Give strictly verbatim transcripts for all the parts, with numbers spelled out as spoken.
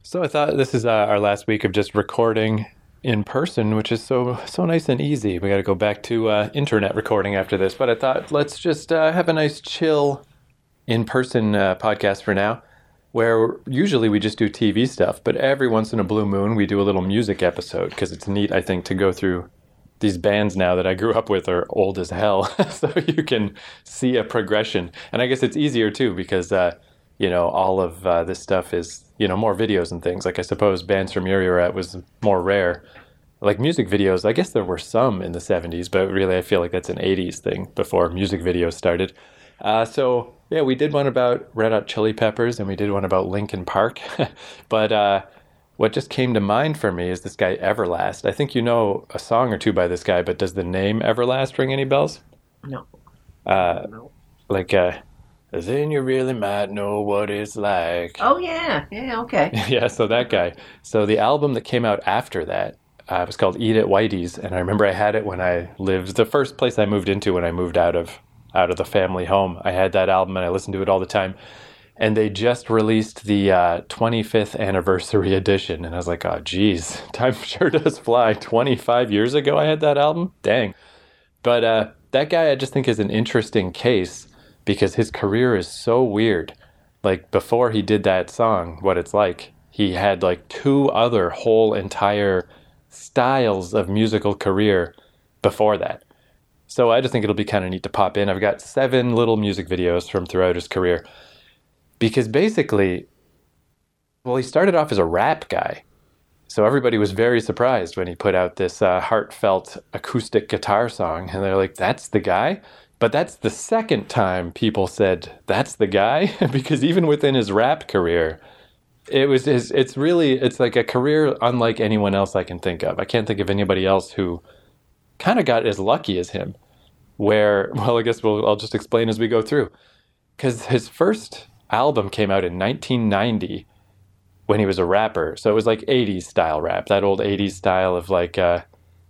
So I thought this is uh, our last week of just recording in person, which is so so nice and easy. We got to go back to uh, internet recording after this, but I thought let's just uh, have a nice chill in-person uh, podcast for now, where usually we just do T V stuff, but every once in a blue moon we do a little music episode because it's neat, I think, to go through these bands now that I grew up with are old as hell, so you can see a progression. And I guess it's easier too because uh, you know all of uh, this stuff is you know more videos and things. Like I suppose bands from your era was more rare. Like music videos, I guess there were some in the seventies, but really I feel like that's an eighties thing before music videos started. Uh, so yeah, we did one about Red Hot Chili Peppers and we did one about Linkin Park. But uh, what just came to mind for me is this guy Everlast. I think you know a song or two by this guy, but does the name Everlast ring any bells? No. Uh, no. Like, uh, then you really might know what it's like. Oh, yeah. Yeah, okay. Yeah, so that guy. So the album that came out after that uh, was called Eat at Whitey's, and I remember I had it when I lived, the first place I moved into when I moved out of out of the family home. I had that album and I listened to it all the time. And they just released the uh, twenty-fifth anniversary edition. And I was like, oh, geez, time sure does fly. twenty-five years ago I had that album? Dang. But uh, that guy I just think is an interesting case because his career is so weird. Like before he did that song, What It's Like, he had like two other whole entire styles of musical career before that. So I just think it'll be kind of neat to pop in. I've got seven little music videos from throughout his career. Because basically, well, he started off as a rap guy. So everybody was very surprised when he put out this uh, heartfelt acoustic guitar song. And they're like, that's the guy? But that's the second time people said, that's the guy? Because even within his rap career, it was his, it's really, it's like a career unlike anyone else I can think of. I can't think of anybody else who kind of got as lucky as him. Where, well, I guess we'll, I'll just explain as we go through. Because his first album came out in nineteen ninety when he was a rapper. So it was like eighties style rap, that old eighties style of like, uh,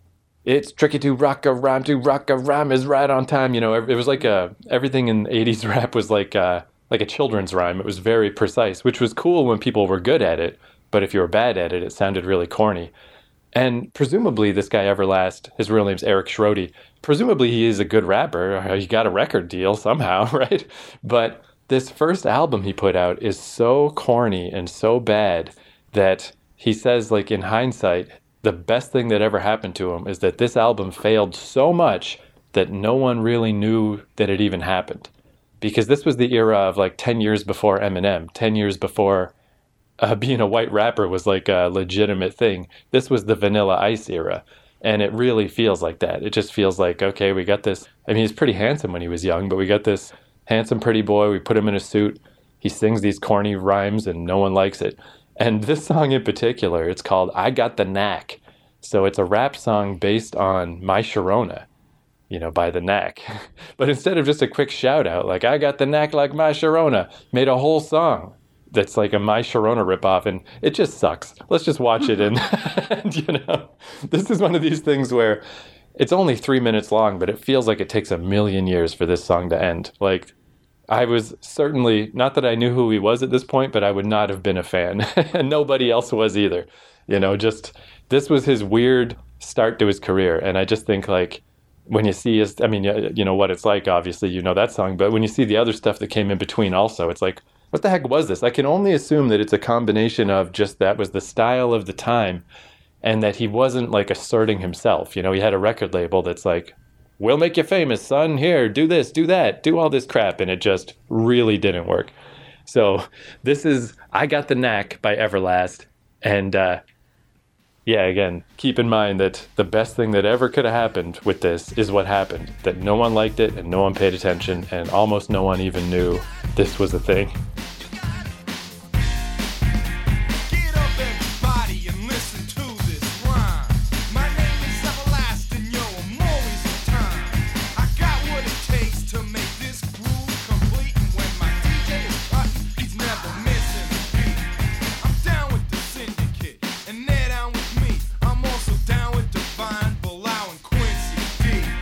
it's tricky to rock a rhyme, to rock a rhyme is right on time. You know, it was like a, everything in eighties rap was like uh, like a children's rhyme. It was very precise, which was cool when people were good at it. But if you were bad at it, it sounded really corny. And presumably this guy Everlast, his real name's Eric Schrody, presumably he is a good rapper. He got a record deal somehow, right? But this first album he put out is so corny and so bad that he says, like, in hindsight, the best thing that ever happened to him is that this album failed so much that no one really knew that it even happened. Because this was the era of, like, ten years before Eminem, ten years before uh, being a white rapper was, like, a legitimate thing. This was the Vanilla Ice era. And it really feels like that. It just feels like, okay, we got this. I mean, he's pretty handsome when he was young, but we got this handsome, pretty boy. We put him in a suit. He sings these corny rhymes and no one likes it. And this song in particular, it's called I Got the Knack. So it's a rap song based on My Sharona, you know, by The Knack. But instead of just a quick shout out, like I got the knack like My Sharona, made a whole song that's like a My Sharona ripoff. And it just sucks. Let's just watch it. And, and, you know, this is one of these things where it's only three minutes long, but it feels like it takes a million years for this song to end. Like, I was certainly, not that I knew who he was at this point, but I would not have been a fan. And nobody else was either. You know, just, this was his weird start to his career. And I just think, like, when you see his, I mean, you know What It's Like, obviously, you know that song. But when you see the other stuff that came in between also, it's like, what the heck was this? I can only assume that it's a combination of just that was the style of the time and that he wasn't, like, asserting himself. You know, he had a record label that's like, we'll make you famous, son. Here, do this, do that, do all this crap. And it just really didn't work. So this is I Got the Knack by Everlast. And uh, yeah, again, keep in mind that the best thing that ever could have happened with this is what happened. That no one liked it and no one paid attention and almost no one even knew this was a thing.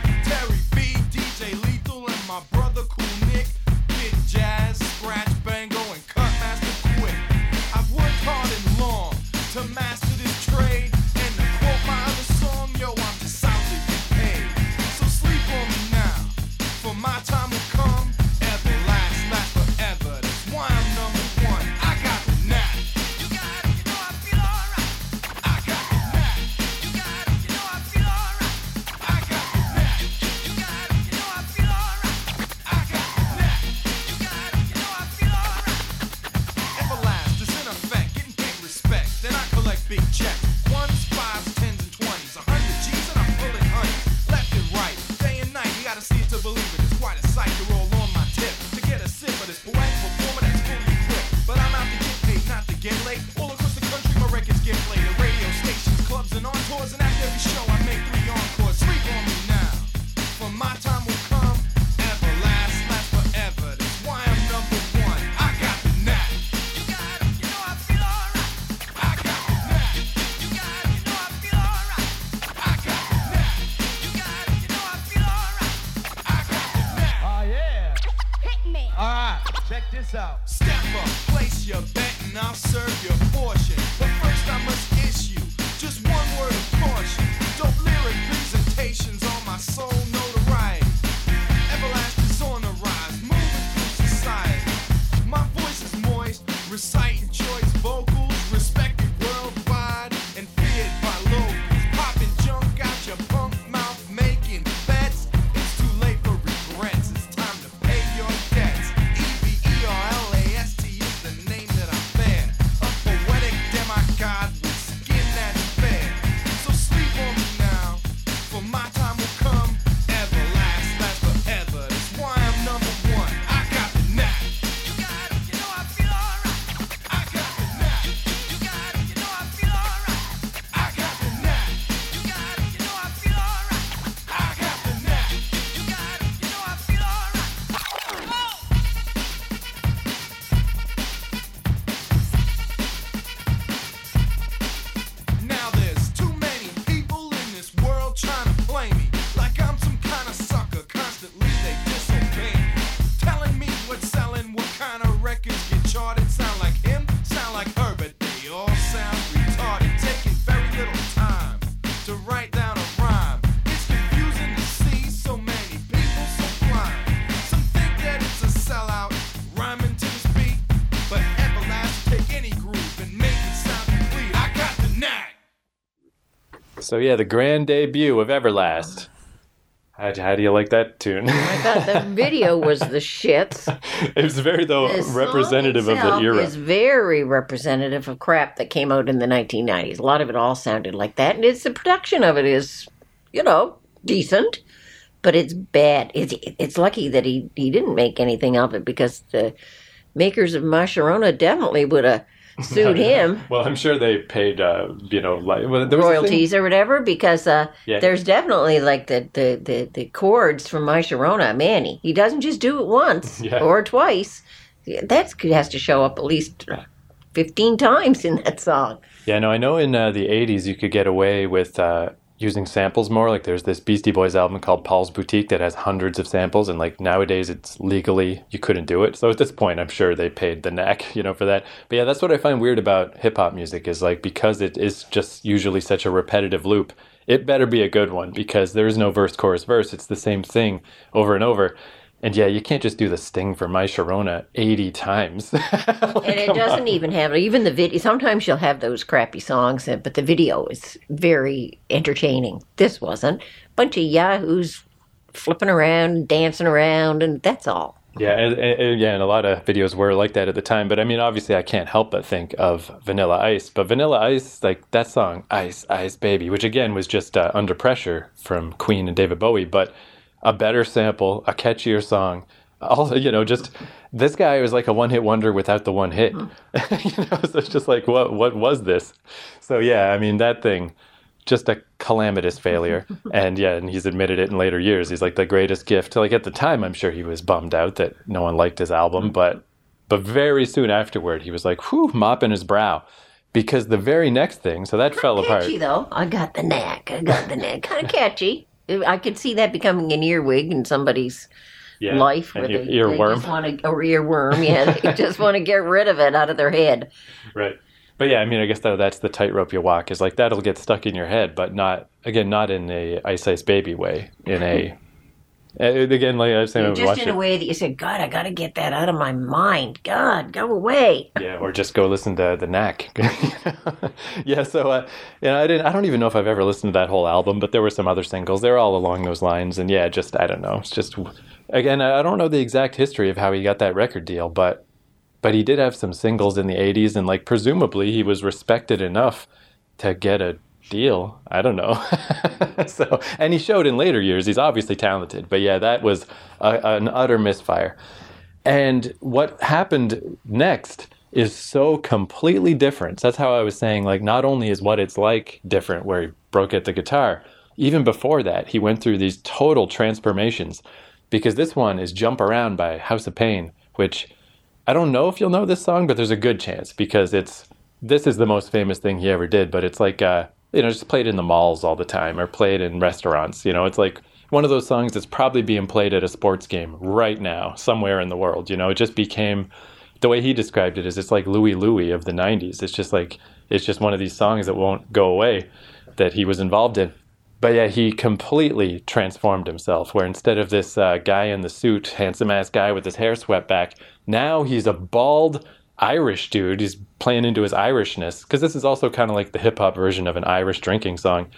Brother Cool Nick, Big Jazz, Scratch Bang. to master this trade. And to quote my other song, yo, I'm just out to get paid. So sleep on me now, for my time will come. Ever last, last forever. That's why I'm number one. I got the knack. You got it, you know I feel alright. I got the knack. You got it, you know I feel alright. I got the knack. You got it, you know I feel alright. I got the knack. You got it, you know I feel alright. Everlast is in effect, getting big respect. Then I collect big checks. Ones, fives, tens, and twenties. A hundred G's and I'm pulling honeys. Left and right, day and night. You gotta see it to believe it. It's quite a sight to roll on my tip. To get a sip of this poetic performer that's fully equipped. But I'm out to get paid, not to get late. All across the country, my records get played. At radio stations, clubs, and on tours. And after every show, I make three encores. Sleep on me now, for my time will come. Everlast, last forever. That's why I'm number one. I got the knack. You got it, you know I feel alright. I got the knack. You got it, you know I feel alright. I got the knack. You got it, you know I feel alright. I got the knack. Oh, yeah. Hit me. All right, check this out. Step up, place your bet, and I'll serve your portion. But first I must issue just one word of caution. Dope lyric presentations on my soul notoriety. Everlast is on the rise, moving through society. My voice is moist, reciting choice vocals, respected worldwide and feared by locals. Popping junk out your punk mouth, making bets. It's too late for regrets, it's time to pay your debts. E V E R L A S T is the name that I bear. A poetic demigod with skin that's fair. So sleep on me now, for my time will come. Everlast, last forever. That's why I'm number one. I got the knack. You got it, you know I feel alright. I got the knack. You got it, you know I feel alright. I got the knack. You got it, you know I feel alright. I got the knack. You got it, you know I feel alright. Now there's too many people in this world trying to play me like I'm some kind of sucker. Constantly they disobey me, telling me what's selling, what kind of records get charted. Sound like him, sound like her, but they all sound retarded. Taking very little time to write down a rhyme. It's confusing to see so many people so blind. Some think that it's a sellout, rhyming to this beat, but Everlast take any groove and make it sound complete. I got the knack. So yeah, the grand debut of Everlast. How, how do you like that tune? I thought the video was the shits. It was very though The song representative of the itself era. is very representative of crap that came out in the nineteen nineties. A lot of it all sounded like that, and it's the production of it is, you know, decent, but it's bad. It's it's lucky that he he didn't make anything of it, because the makers of My Sharona definitely would have sued him. Well, I'm sure they paid, uh, you know, like well, there was a thing- royalties or whatever, because uh, Yeah. there's definitely like the, the, the, the chords from My Sharona. Man, he, he doesn't just do it once Yeah. or twice. That has to show up at least fifteen times in that song. Yeah, no, I know in uh, the eighties you could get away with uh, using samples more. Like there's this Beastie Boys album called Paul's Boutique that has hundreds of samples, and like nowadays it's legally, you couldn't do it. So at this point, I'm sure they paid the neck, you know, for that. But yeah, that's what I find weird about hip hop music is like, because it is just usually such a repetitive loop, it better be a good one, because there is no verse, chorus, verse. It's the same thing over and over. And yeah, you can't just do the sting for My Sharona eighty times. Like, And it come doesn't on. even have, even the video, sometimes you'll have those crappy songs, uh, but the video is very entertaining. This wasn't. Bunch of yahoos flipping around, dancing around, and that's all. Yeah, and, and, yeah, and a lot of videos were like that at the time. But I mean, obviously, I can't help but think of Vanilla Ice. But Vanilla Ice, like that song, Ice, Ice Baby, which again was just uh, Under Pressure from Queen and David Bowie, but a better sample, a catchier song. Also, you know, just this guy was like a one-hit wonder without the one hit. You know, so it's just like, what, what was this? So yeah, I mean, that thing, just a calamitous failure. And yeah, and he's admitted it in later years. He's like the greatest gift. Like at the time, I'm sure he was bummed out that no one liked his album, but but very soon afterward, he was like, whew, mopping his brow. Because the very next thing, so that fell apart. Catchy, though. I got the knack. I got the knack. Kind of catchy. I could see that becoming an earwig in somebody's Yeah, life. an Where ear- they, earworm. They just want to, or earworm, yeah. They just want to get rid of it out of their head. Right. But yeah, I mean, I guess that that's the tightrope you walk, is like that'll get stuck in your head, but not, again, not in a Ice Ice Baby way, in a, again, like I was saying, I would Just watch in it. a way that you said, God, I got to get that out of my mind. God, go away. Yeah, or just go listen to the Knack. Yeah, so uh, you know, I didn't. I don't even know if I've ever listened to that whole album, but there were some other singles. They're all along those lines, and yeah, just I don't know. It's just again, I don't know the exact history of how he got that record deal, but but he did have some singles in the eighties, and like presumably he was respected enough to get a deal. I don't know. So, and he showed in later years he's obviously talented, but yeah, that was a, an utter misfire. And what happened next is so completely different. That's how I was saying, like, not only is What It's Like different, where he broke at the guitar, even before that, he went through these total transformations, because this one is Jump Around by House of Pain, which I don't know if you'll know this song, but there's a good chance, because it's, this is the most famous thing he ever did, but it's like, uh, you know, just played in the malls all the time, or played in restaurants. You know, it's like one of those songs that's probably being played at a sports game right now, somewhere in the world. You know, it just became, the way he described it is it's like Louie Louie of the nineties. It's just like, it's just one of these songs that won't go away that he was involved in. But yeah, he completely transformed himself, where instead of this uh, guy in the suit, handsome-ass guy with his hair swept back, now he's a bald Irish dude. He's playing into his Irishness, because this is also kind of like the hip-hop version of an Irish drinking song.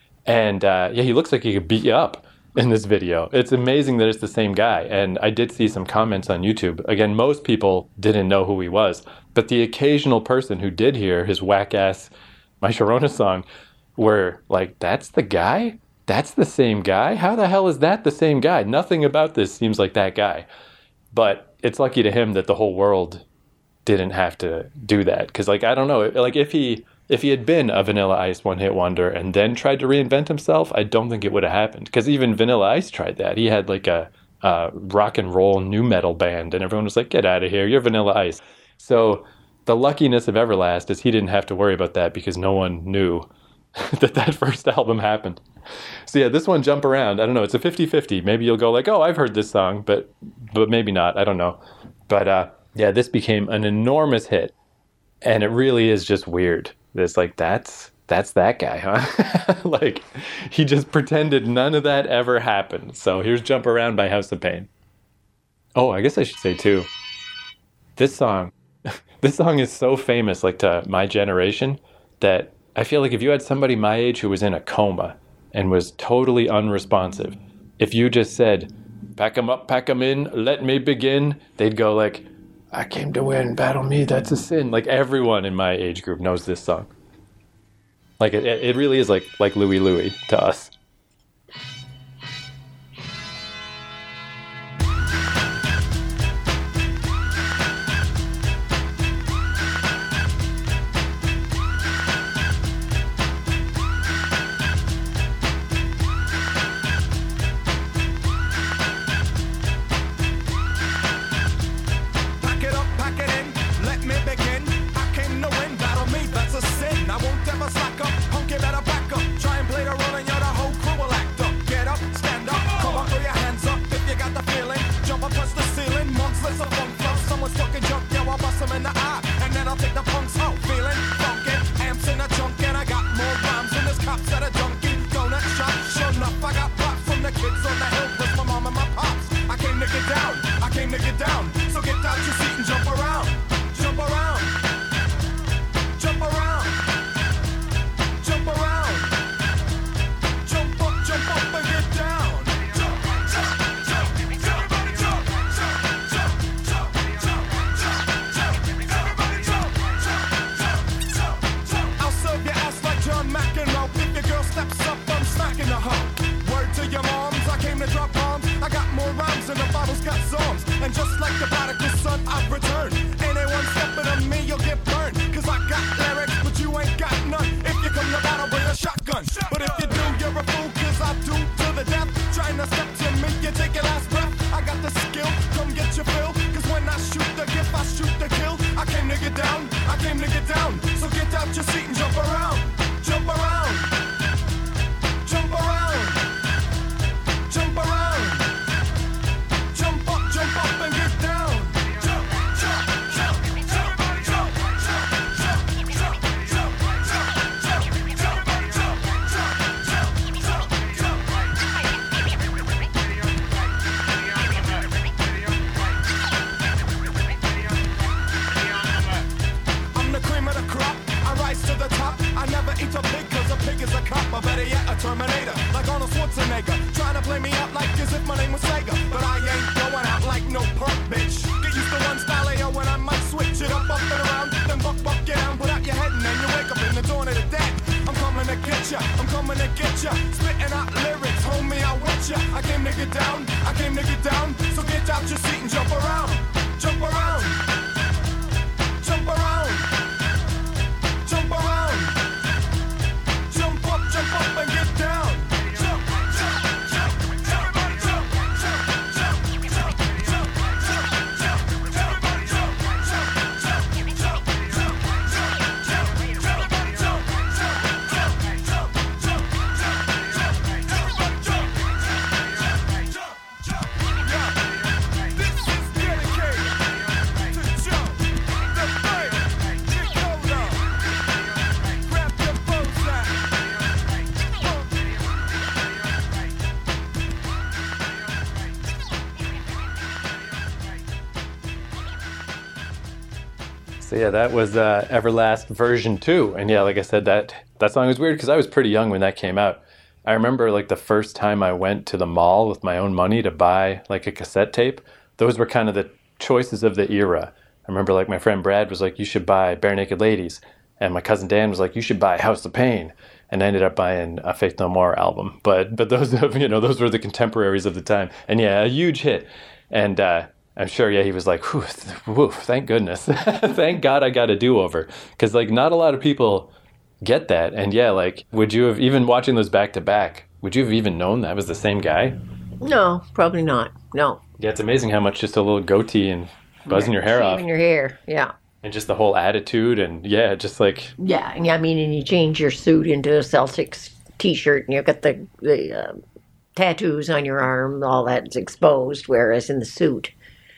And uh, yeah, he looks like he could beat you up in this video. It's amazing that it's the same guy. And I did see some comments on YouTube. Again, most people didn't know who he was, but the occasional person who did hear his whack-ass My Sharona song were like, that's the guy? That's the same guy? How the hell is that the same guy? Nothing about this seems like that guy. But it's lucky to him that the whole world didn't have to do that. Because, like, I don't know, like, if he if he had been a Vanilla Ice one-hit wonder and then tried to reinvent himself, I don't think it would have happened. Because even Vanilla Ice tried that. He had, like, a, a rock and roll nu metal band, and everyone was like, get out of here, you're Vanilla Ice. So the luckiness of Everlast is he didn't have to worry about that, because no one knew that that first album happened. So yeah, this one, Jump Around, I don't know, it's a fifty-fifty. Maybe you'll go like, oh, I've heard this song, but but maybe not, I don't know. But uh, yeah, this became an enormous hit, and it really is just weird. It's like, that's that's that guy, huh? Like, he just pretended none of that ever happened. So here's Jump Around by House of Pain. Oh, I guess I should say too, this song, this song is so famous, like, to my generation, that I feel like if you had somebody my age who was in a coma and was totally unresponsive, if you just said, pack 'em up, pack 'em in, let me begin, they'd go like, I came to win, battle me, that's a sin. Like, everyone in my age group knows this song. Like, it, it really is like like Louie Louie to us. Pack it up, pack it in, let me begin. I came to win, battle me, that's a sin. I won't ever slack up, punk, you better back up. Try and play the role and you're the whole race to the top. I never eat a pig cause a pig is a cop, or better yet a Terminator, like Arnold Schwarzenegger. Trying to play me out like as if my name was Sega, but I ain't going out like no punk bitch. Get used to one style A O when I might switch it up, up and around, then buck, buck, get down, put out your head and then you wake up in the dawn of the dead. I'm coming to get ya, I'm coming to get ya, spitting out lyrics, homie, I with ya. I came to get down, I came to get down, so get out your seat and jump around, jump around, jump around, jump around, jump up, jump up and get down. Jump, jump, jump, everybody jump, jump, jump, jump, jump, jump, jump, everybody jump, jump, jump, jump, jump, jump, jump, everybody jump, jump, jump, jump, jump, jump, everybody jump, jump, jump. Yeah, this is dedicated to Joe, the bird, get cold up, grab your bows out. So yeah, that was uh, Everlast version two, and yeah, like I said, that that song was weird because I was pretty young when that came out. I remember like the first time I went to the mall with my own money to buy like a cassette tape. Those were kind of the choices of the era. I remember like my friend Brad was like, "You should buy Bare Naked Ladies," and my cousin Dan was like, "You should buy House of Pain," and I ended up buying a Faith No More album. But but those you know those were the contemporaries of the time, and yeah, a huge hit, and. uh I'm sure, yeah, he was like, whew, th- whew, thank goodness. Thank God I got a do-over. Because, like, not a lot of people get that. And, yeah, like, would you have, even watching those back-to-back, would you have even known that was the same guy? No, probably not. No. Yeah, it's amazing how much just a little goatee and buzzing your hair off. Shaving your hair, yeah. And just the whole attitude and, yeah, just like... Yeah, and I mean, and you change your suit into a Celtics t-shirt and you've got the, the uh, tattoos on your arm, all that's exposed, whereas in the suit...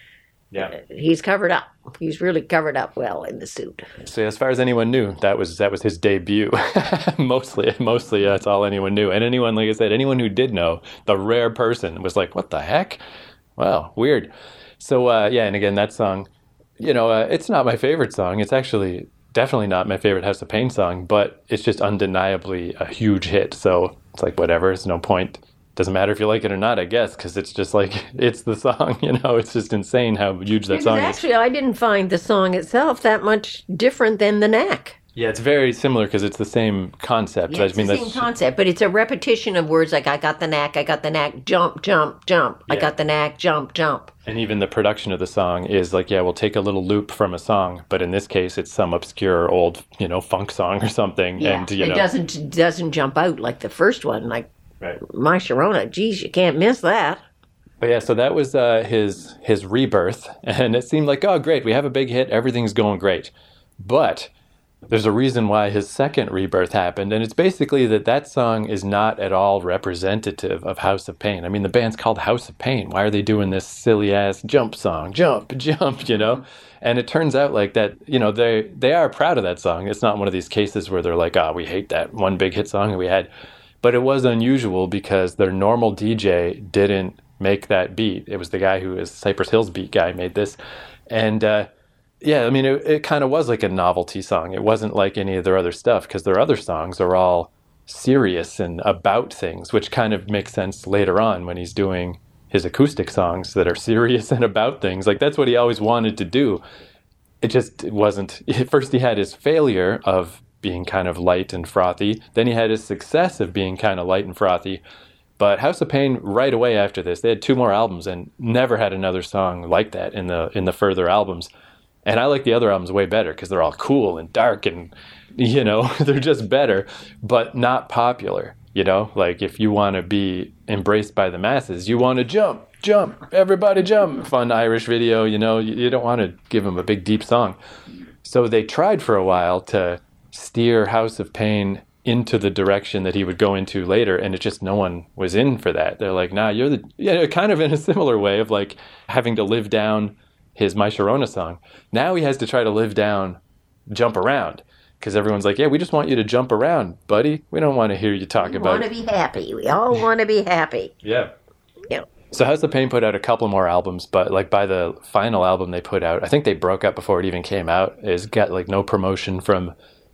Yeah. He's covered up. He's really covered up well in the suit. So as far as anyone knew, that was that was his debut. mostly, mostly that's all anyone knew. And anyone, like I said, anyone who did know, the rare person was like, "What the heck? Wow, weird." So uh, yeah, and again, that song, you know, uh, it's not my favorite song. It's actually definitely not my favorite House of Pain song, but it's just undeniably a huge hit. So it's like whatever. It's no point. Doesn't matter if you like it or not, I guess, because it's just like, it's the song, you know, it's just insane how huge that Because song actually, is. I didn't find the song itself that much different than the Knack. Yeah, it's very similar because it's the same concept. Yeah, it's I mean, the that's, same concept, but it's a repetition of words like, I got the knack, I got the knack, jump, jump, jump. I Yeah. got the knack, jump, jump. And even the production of the song is like, yeah, we'll take a little loop from a song, but in this case, it's some obscure old, you know, funk song or something. Yeah, and, you it know, doesn't doesn't jump out like the first one, like right. My Sharona. Geez, you can't miss that. But yeah, so that was uh, his his rebirth, and it seemed like, oh, great, we have a big hit, everything's going great. But there's a reason why his second rebirth happened, and it's basically that that song is not at all representative of House of Pain. I mean, the band's called House of Pain. Why are they doing this silly-ass jump song? Jump, jump, you know? And it turns out like that, you know, they they are proud of that song. It's not one of these cases where they're like, oh, we hate that one big hit song that we had. But it was unusual because their normal D J didn't make that beat. It was the guy who is Cypress Hill's beat guy made this. And, uh, yeah, I mean, it, it kind of was like a novelty song. It wasn't like any of their other stuff because their other songs are all serious and about things, which kind of makes sense later on when he's doing his acoustic songs that are serious and about things. Like, that's what he always wanted to do. It just it wasn't. First, he had his failure of being kind of light and frothy. Then he had his success of being kind of light and frothy. But House of Pain, right away after this, they had two more albums and never had another song like that in the in the further albums. And I like the other albums way better because they're all cool and dark and, you know, they're just better, but not popular. You know, like if you want to be embraced by the masses, you want to jump, jump, everybody jump. Fun Irish video, you know, you, you don't want to give them a big, deep song. So they tried for a while to steer House of Pain into the direction that he would go into later, and it just no one was in for that. They're like, nah, you're the, yeah, kind of in a similar way of like having to live down his My Sharona song. Now he has to try to live down Jump Around because everyone's like, yeah, we just want you to jump around, buddy. We don't want to hear you talk We about want to be happy. We all want to be happy. Yeah. Yeah. So House of Pain put out a couple more albums, but like by the final album they put out, I think they broke up before it even came out. It's got like no promotion from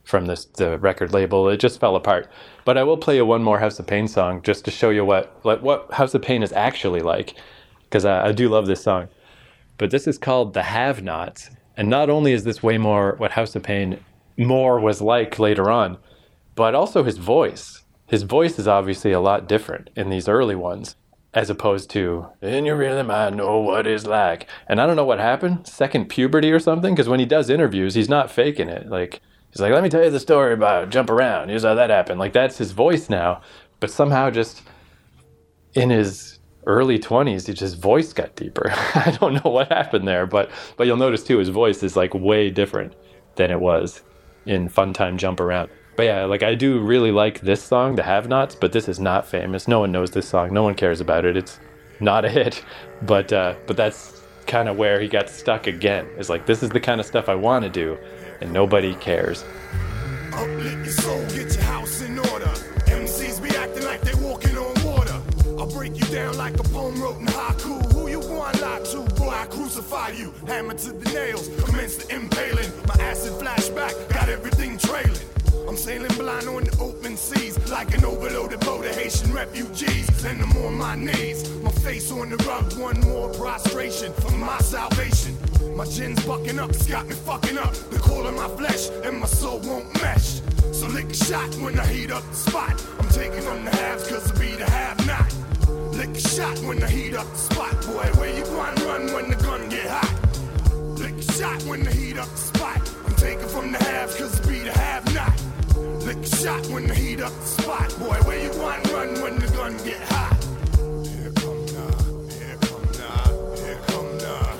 from this the record label. It just fell apart. But I will play you one more House of Pain song just to show you what like, what House of Pain is actually like, because I, I do love this song. But this is called The Have-Nots. And not only is this way more what House of Pain more was like later on, but also his voice. His voice is obviously a lot different in these early ones, as opposed to, "In your rhythm I know what it's like." And I don't know what happened, second puberty or something, because when he does interviews, he's not faking it. Like, he's like, "Let me tell you the story about Jump Around. Here's how that happened." Like, that's his voice now. But somehow just in his early twenties, his voice got deeper. I don't know what happened there, but but you'll notice too, his voice is like way different than it was in Fun Time Jump Around. But yeah, like I do really like this song, The Have-Nots, but this is not famous. No one knows this song. No one cares about it. It's not a hit. But uh, but that's kind of where he got stuck again. It's like, this is the kind of stuff I want to do, and nobody cares. Uplift your soul, get your house in order. M Cs be acting like they walking on water. I'll break you down like a poem wrote in haiku. Who you want lie to? Boy, I crucify you. Hammer to the nails, commence the impaling. My acid flashback, got everything trailing. I'm sailing blind on the open seas, like an overloaded boat of Haitian refugees. And I'm on my knees, my face on the rug, one more prostration for my salvation. My gin's bucking up, it's got me fucking up. The call of my flesh and my soul won't mesh. So lick a shot when I heat up the spot. I'm taking from the haves cause I be the have-not. Lick a shot when I heat up the spot. Boy, where you run, run when the gun get hot. Lick a shot when I heat up the spot. I'm taking from the haves cause I be the have-not. Lick a shot when I heat up the spot. Boy, where you run, run when the gun get hot. Here come now, here come now, here come now.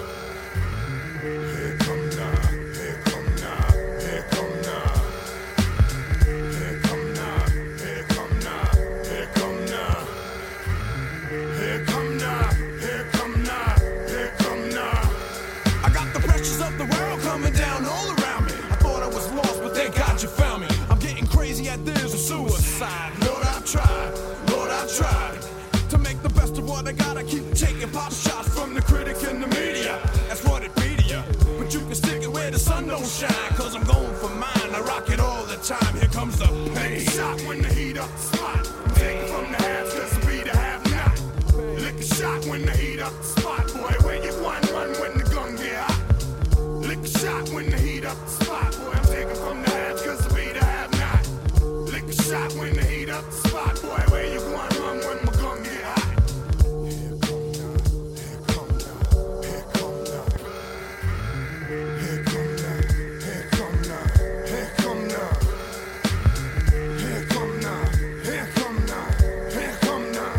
Here come now, here come now, here come now. Here come now, here come now, here come now. Here come now, here come now, here come now. I got the pressures of the world coming down all around me. I thought I was lost, but thank God you found me. I'm getting crazy at this suicide. Lord, I've tried, Lord, I've tried to make the best of what I got. I keep taking pop shots from the critic and the media. That's what it be to ya. But you can stick it where the sun don't shine, cause I'm going for mine. I rock it all the time. Here comes the pain. Lick a shot when the heat up the spot. I'm taking from the haves cause I be the have-not. Lick a shot when the heat up the spot. Boy, where you run, run when the gun get hot. Lick a shot when the heat up the spot. Boy, I'm taking from the haves cause I be the have-not. Lick a shot when the heat up the spot. Boy, where you run, run when my gun get hot. Here come now, here come now, here come now. Here come now, here come now, here come now. Here come now, here come now, here come now.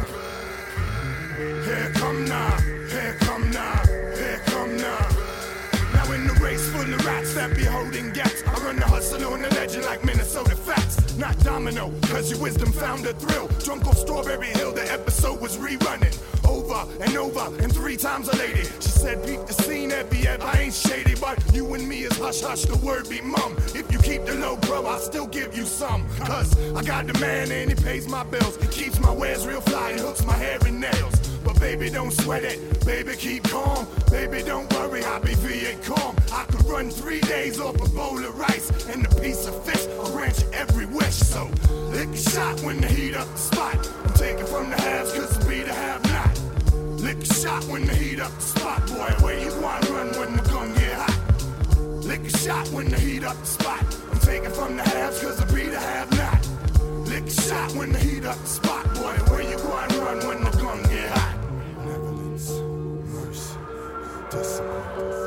Here come now, here come now, here come now. Now in the race full of rats that be holding gaps, I run the hustle on the legend like Minnesota Fats. Not domino, cause your wisdom found a thrill. Drunk off Strawberry Hill, the episode was rerunning. Over and over, and three times a lady. She said, peep the scene, Ebby, Eb, I ain't shady, but you and me is hush hush, the word be mum. If you keep the low, bro, I'll still give you some. Cause I got the man and he pays my bills. He keeps my wares real fly and hooks my hair and nails. But baby, don't sweat it, baby, keep calm. Baby, don't worry, I'll be V eight calm. I could run three days off a bowl of rice and a piece of fish. I'll grant you every wish, so lick a shot when the heat up the spot. I'm taking from the haves cause I be the have-not. Lick a shot when the heat up the spot. Boy, where you want run when the gun get hot. Lick a shot when the heat up the spot. I'm taking from the haves cause I be the have-not. Lick a shot when the heat up the spot. Boy, where you want run when the gun get hot. Benevolence, mercy, discipline.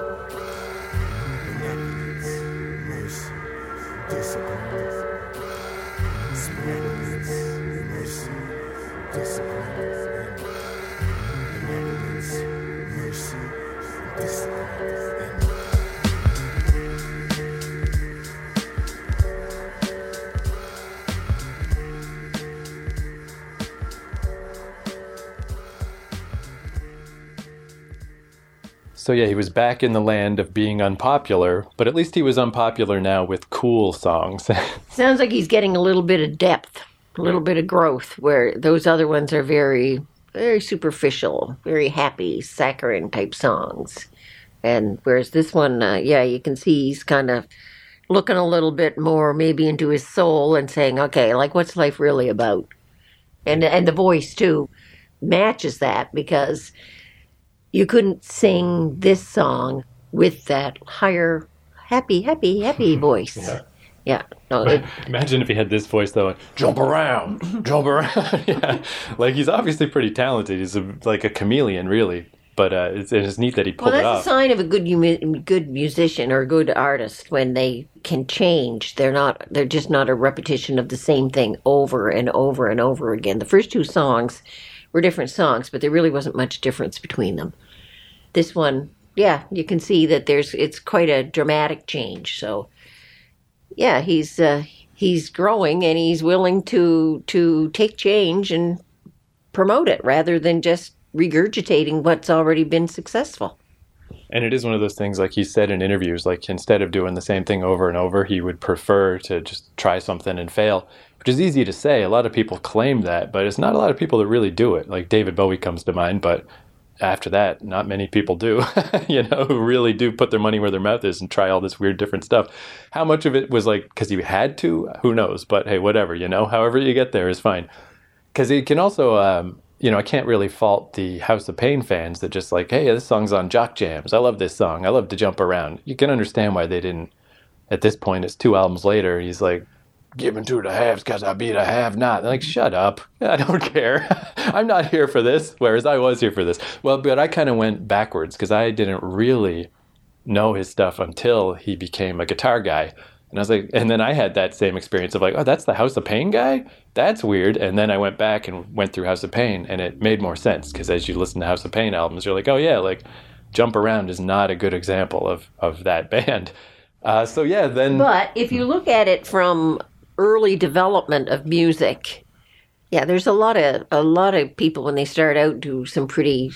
Benevolence, mercy, discipline. Benevolence, mercy, discipline. Benevolence, mercy, discipline. So yeah, he was back in the land of being unpopular, but at least he was unpopular now with cool songs. Sounds like he's getting a little bit of depth, a little bit of growth, where those other ones are very, very superficial, very happy, saccharine type songs. And whereas this one, uh, yeah, you can see he's kind of looking a little bit more maybe into his soul and saying, okay, like what's life really about? And and the voice too matches that, because you couldn't sing this song with that higher, happy, happy, happy voice. Yeah. Yeah. No, it, Imagine if he had this voice though, jump around, jump around. Yeah, like he's obviously pretty talented. He's a, like a chameleon, really. But uh, it's, it's neat that he pulled well, it that's off. a sign of a good mu- good musician or a good artist when they can change. They're not. They're just not a repetition of the same thing over and over and over again. The first two songs were different songs, but there really wasn't much difference between them. This one, yeah, you can see that there's. It's quite a dramatic change. So. Yeah, he's uh, he's growing and he's willing to to take change and promote it rather than just regurgitating what's already been successful. And it is one of those things, like he said in interviews, like instead of doing the same thing over and over, he would prefer to just try something and fail, which is easy to say. A lot of people claim that, but it's not a lot of people that really do it. Like David Bowie comes to mind, but after that, not many people do, you know, who really do put their money where their mouth is and try all this weird different stuff. How much of it was like because you had to? Who knows? But hey, whatever, you know, however you get there is fine. Because it can also, um, you know, I can't really fault the House of Pain fans that just like, hey, this song's on Jock Jams. I love this song. I love to jump around. You can understand why they didn't, at this point, it's two albums later, he's like, giving to the haves because I be the have-not. Like, shut up. I don't care. I'm not here for this, whereas I was here for this. Well, but I kind of went backwards because I didn't really know his stuff until he became a guitar guy. And I was like, and then I had that same experience of like, oh, that's the House of Pain guy? That's weird. And then I went back and went through House of Pain, and it made more sense because as you listen to House of Pain albums, you're like, oh, yeah, like Jump Around is not a good example of, of that band. Uh, so, yeah, then... But if you look at it from early development of music, yeah, there's a lot of a lot of people when they start out do some pretty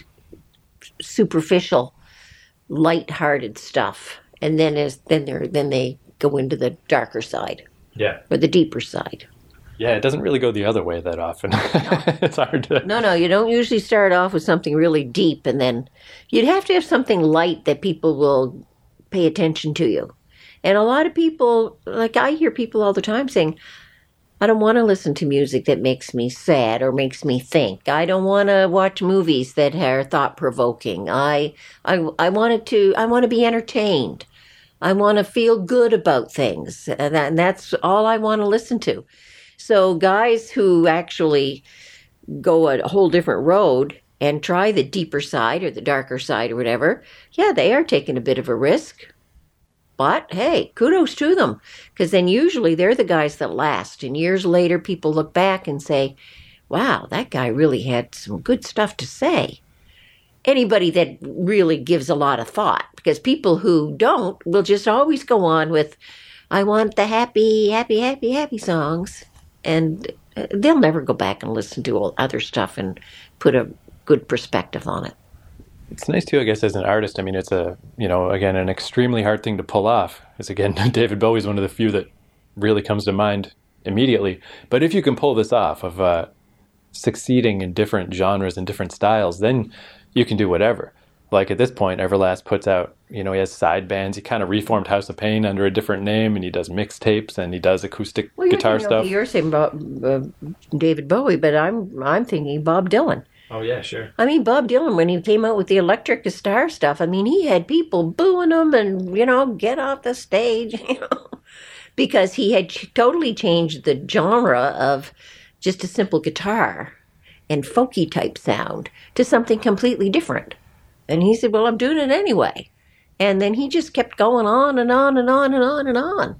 superficial, light-hearted stuff, and then as then they then they go into the darker side, yeah, or the deeper side. Yeah, it doesn't really go the other way that often. It's hard to... No, no, you don't usually start off with something really deep, and then you'd have to have something light that people will pay attention to you. And a lot of people, like I hear people all the time saying, I don't want to listen to music that makes me sad or makes me think. I don't want to watch movies that are thought-provoking. I, I, I wanted to, I want to be entertained. I want to feel good about things. And, that, and that's all I want to listen to. So guys who actually go a whole different road and try the deeper side or the darker side or whatever, yeah, they are taking a bit of a risk. But, hey, kudos to them, because then usually they're the guys that last. And years later, people look back and say, wow, that guy really had some good stuff to say. Anybody that really gives a lot of thought, because people who don't will just always go on with, I want the happy, happy, happy, happy songs. And they'll never go back and listen to all other stuff and put a good perspective on it. It's nice too, I guess, as an artist. I mean, it's a, you know, again, an extremely hard thing to pull off. Because again, David Bowie's one of the few that really comes to mind immediately. But if you can pull this off of uh, succeeding in different genres and different styles, then you can do whatever. Like at this point, Everlast puts out, you know, he has side bands. He kind of reformed House of Pain under a different name, and he does mixtapes and he does acoustic well, guitar you know, stuff. You're saying Bob, uh, David Bowie, but I'm I'm thinking Bob Dylan. Oh, yeah, sure. I mean, Bob Dylan, when he came out with the electric guitar stuff, I mean, he had people booing him and, you know, get off the stage, you know, because he had ch- totally changed the genre of just a simple guitar and folky type sound to something completely different. And he said, well, I'm doing it anyway. And then he just kept going on and on and on and on and on.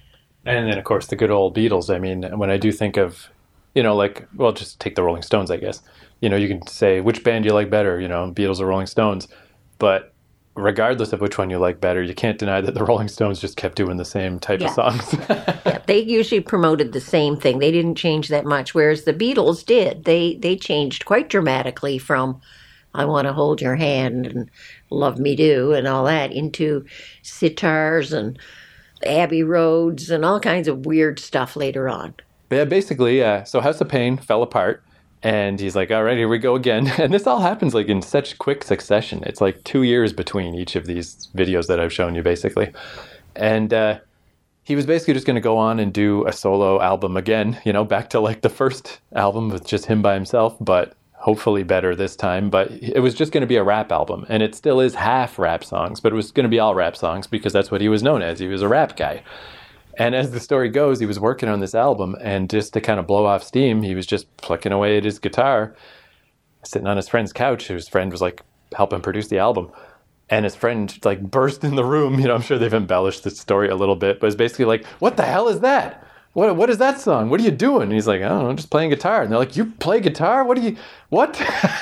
And then, of course, the good old Beatles. I mean, when I do think of, you know, like, well, just take the Rolling Stones, I guess. You know, you can say, which band do you like better? You know, Beatles or Rolling Stones. But regardless of which one you like better, you can't deny that the Rolling Stones just kept doing the same type yeah. of songs. Yeah, they usually promoted the same thing. They didn't change that much, whereas the Beatles did. They they changed quite dramatically from I Want to Hold Your Hand and Love Me Do and all that into sitars and Abbey Roads and all kinds of weird stuff later on. But yeah, basically, uh, so House of Pain fell apart. And he's like, all right, here we go again. And this all happens like in such quick succession. It's like two years between each of these videos that I've shown you, basically. And uh, he was basically just going to go on and do a solo album again, you know, back to like the first album with just him by himself, but hopefully better this time. But it was just going to be a rap album, and it still is half rap songs, but it was going to be all rap songs because that's what he was known as. He was a rap guy. And as the story goes, he was working on this album, and just to kind of blow off steam, he was just plucking away at his guitar, sitting on his friend's couch. His friend was like helping produce the album. And his friend like burst in the room. You know, I'm sure they've embellished this story a little bit, but it's basically like, what the hell is that? What What is that song? What are you doing? And he's like, I don't know, I'm just playing guitar. And they're like, you play guitar? What do you, what?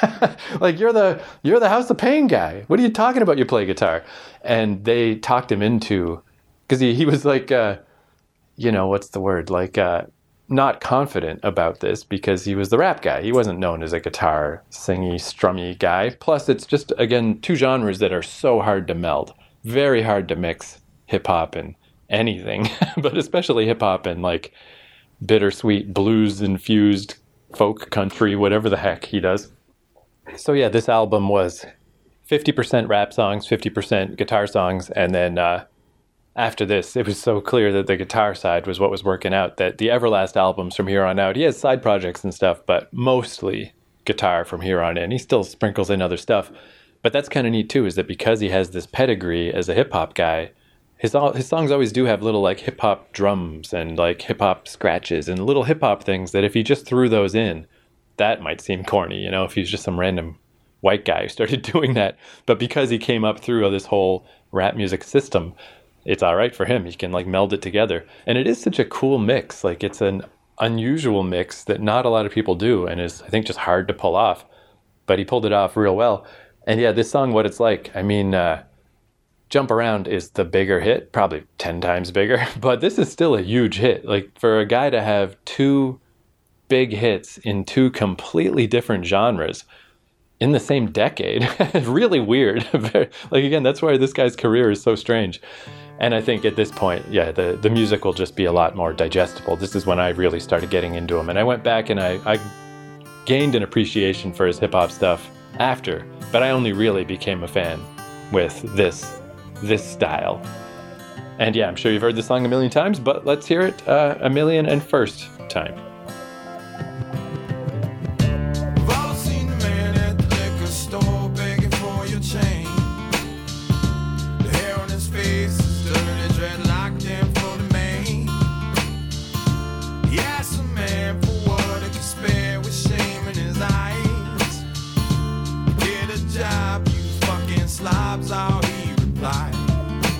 Like, you're the, you're the House of Pain guy. What are you talking about? You play guitar. And they talked him into, because he, he was like, uh, you know, what's the word? Like, uh, not confident about this because he was the rap guy. He wasn't known as a guitar singy, strummy guy. Plus, it's just, again, two genres that are so hard to meld. Very hard to mix hip hop and anything, but especially hip hop and like bittersweet blues infused folk country, whatever the heck he does. So yeah, this album was fifty percent rap songs, fifty percent guitar songs, and then uh, after this, it was so clear that the guitar side was what was working out, that the Everlast albums from here on out, he has side projects and stuff, but mostly guitar from here on in. He still sprinkles in other stuff. But that's kind of neat too, is that because he has this pedigree as a hip-hop guy, his his songs always do have little like hip-hop drums and like hip-hop scratches and little hip-hop things that if he just threw those in, that might seem corny, you know, if he's just some random white guy who started doing that. But because he came up through this whole rap music system, it's all right for him. He can like meld it together. And it is such a cool mix. Like, it's an unusual mix that not a lot of people do and is, I think, just hard to pull off. But he pulled it off real well. And yeah, this song, What It's Like, I mean, uh, Jump Around is the bigger hit, probably ten times bigger. But this is still a huge hit. Like, for a guy to have two big hits in two completely different genres in the same decade, really weird. Like, again, that's why this guy's career is so strange. And I think at this point, yeah, the, the music will just be a lot more digestible. This is when I really started getting into him. And I went back and I, I gained an appreciation for his hip-hop stuff after. But I only really became a fan with this, this style. And yeah, I'm sure you've heard this song a million times, but let's hear it uh, a million and first time. Slobs, all he replied.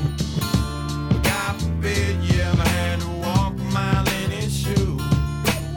God forbid you ever had to walk a mile in his shoe.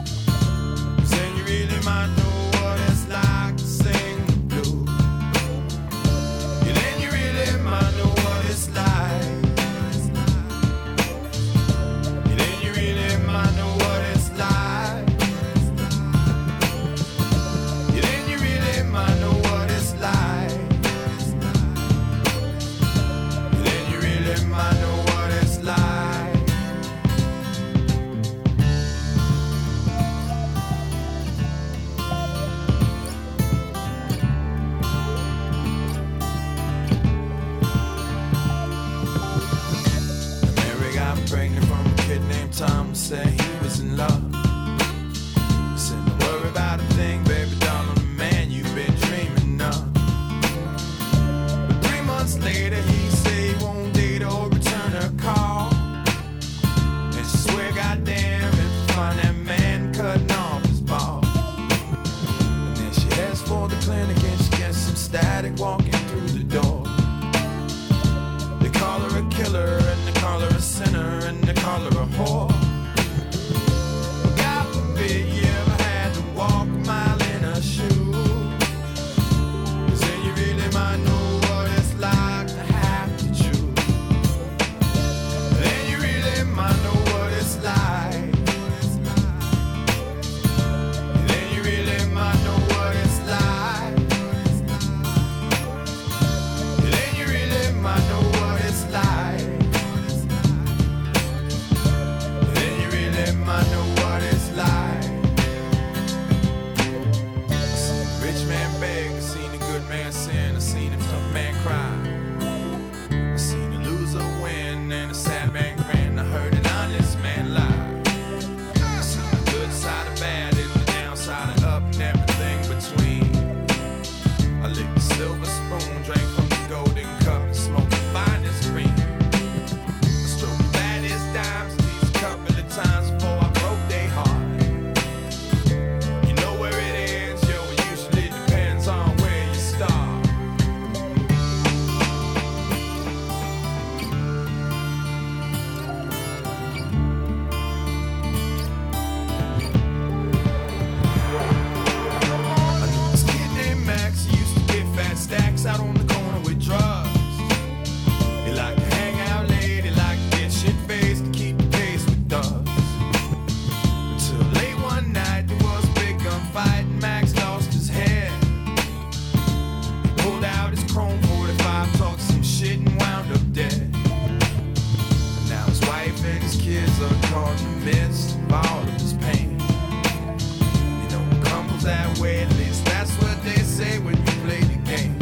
all of his pain. You know, it crumbles that way, at least that's what they say when you play the game.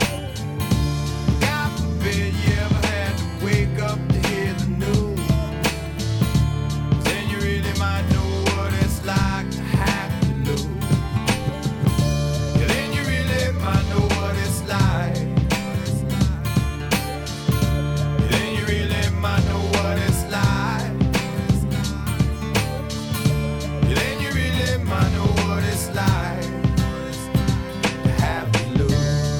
God forbid you ever had to wake up to hear the news. Then you really might know what it's like to have to lose. Yeah, then you really might know what it's like. Yeah, then you really might know what it's like. Yeah, then you really might know what it's like to have to lose.